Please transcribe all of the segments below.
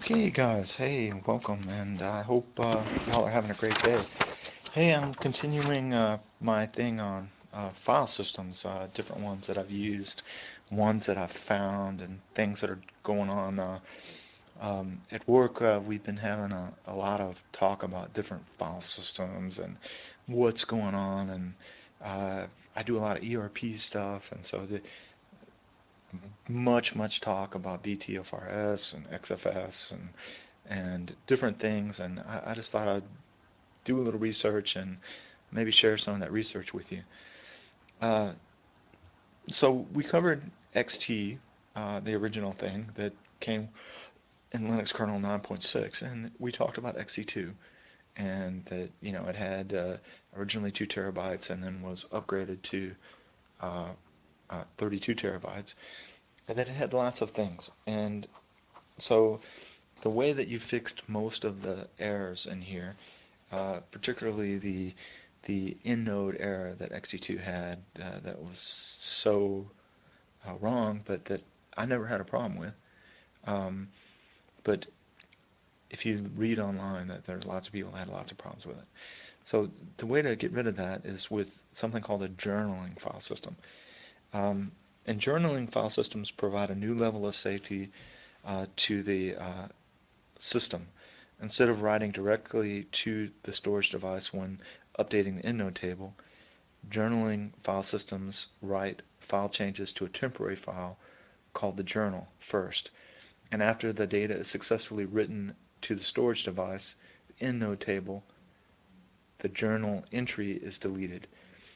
Okay, guys, hey, welcome, and I hope y'all are having a great day. Hey, I'm continuing my thing on file systems, different ones that I've used, ones that I've found, and things that are going on. At work, we've been having a lot of talk about different file systems and what's going on, and I do a lot of ERP stuff, and so much talk about BTFRS and XFS and different things, and I just thought I'd do a little research and maybe share some of that research with you. Uh, so we covered XT, the original thing that came in Linux kernel 9.6, and we talked about XE2, and that it had originally 2 terabytes and then was upgraded to uh, 32 terabytes, and then it had lots of things. And so the way that you fixed most of the errors in here, particularly the in-node error that XE2 had, that was so wrong, but that I never had a problem with. But if you read online, that there's lots of people that had lots of problems with it. So the way to get rid of that is with something called a journaling file system. And journaling file systems provide a new level of safety to the system. Instead of writing directly to the storage device when updating the inode table, journaling file systems write file changes to a temporary file called the journal first, and after the data is successfully written to the storage device, the inode table, the journal entry is deleted.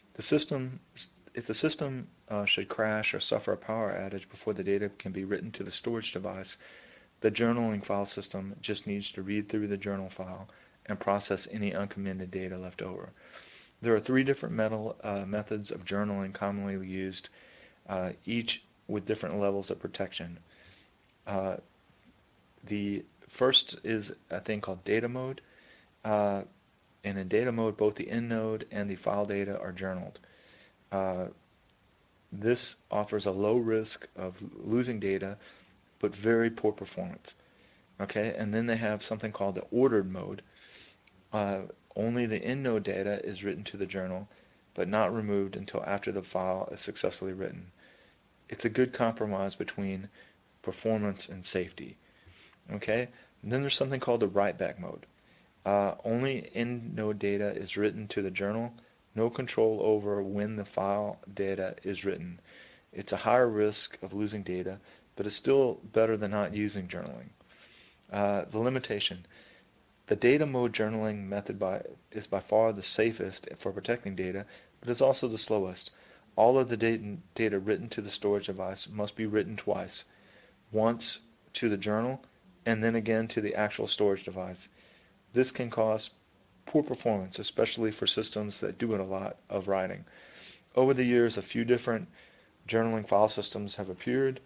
If the system should crash or suffer a power outage before the data can be written to the storage device, the journaling file system just needs to read through the journal file and process any uncommented data left over. There are 3 different methods of journaling commonly used, each with different levels of protection. Uh, the first is a thing called data mode, uh, and in data mode both the end node and the file data are journaled. Uh, this offers a low risk of losing data but very poor performance. Okay, and then they have something called the ordered mode. Uh, Only the end node data is written to the journal, but not removed until after the file is successful written. It's a good compromise between performance and safety. Okay, and then there's something called the write back mode. Only end node data is written to the journal, no control over when the file data is written. It's a higher risk of losing data, but it's still better than not using journaling. The limitation. The data mode journaling method is by far the safest for protecting data, but is also the slowest. All of the data written to the storage device must be written twice, once to the journal and then again to the actual storage device. This can cause poor performance, especially for systems that do a lot of writing. Over the years, a few different journaling file systems have appeared,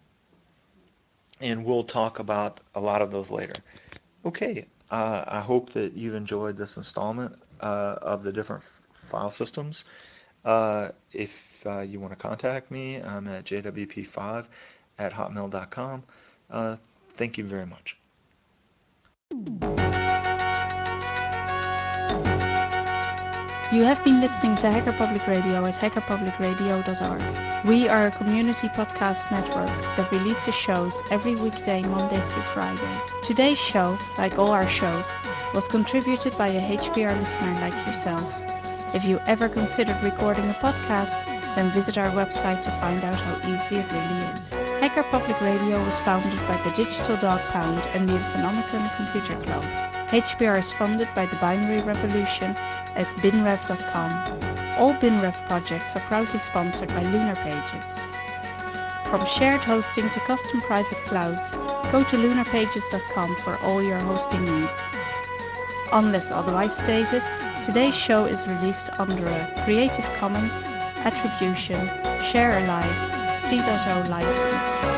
and we'll talk about a lot of those later. Okay, I hope that you've enjoyed this installment of the different file systems. If you want to contact me, I'm at jwp5@hotmail.com. Thank you very much. You have been listening to Hacker Public Radio at hackerpublicradio.org. We are a community podcast network that releases shows every weekday, Monday through Friday. Today's show, like all our shows, was contributed by a HPR listener like yourself. If you ever considered recording a podcast, then visit our website to find out how easy it really is. Hacker Public Radio was founded by the Digital Dog Pound and the Infonomicon Computer Club. HPR is funded by the Binary Revolution at binrev.com. All BinRev projects are proudly sponsored by Lunar Pages. From shared hosting to custom private clouds, go to lunarpages.com for all your hosting needs. Unless otherwise stated, today's show is released under a Creative Commons Attribution Share Alike 3.0 license.